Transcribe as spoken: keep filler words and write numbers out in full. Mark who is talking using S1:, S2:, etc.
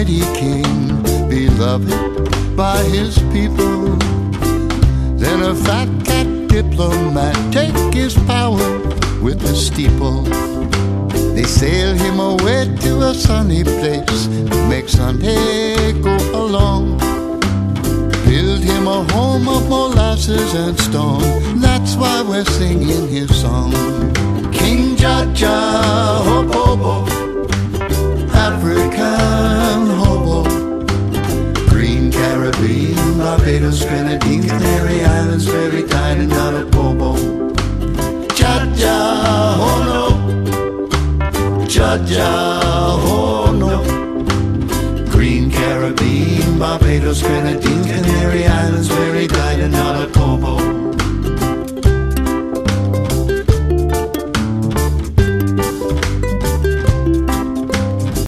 S1: mighty king, beloved by his people. Then a fat cat diplomat take his power with the steeple. They sail him away to a sunny place, make Sunday go along. Build him a home of molasses and stone, that's why we're singing his song. King Jaja, Hobobo, African hobo, Green Caribbean, Barbados, Grenadines, Canary Islands, Fairy Tide, and not a bobo. Jaja, oh no, Jaja, oh no. Green Caribbean, Barbados, Grenadines, Canary Islands, Fairy Tide, and not a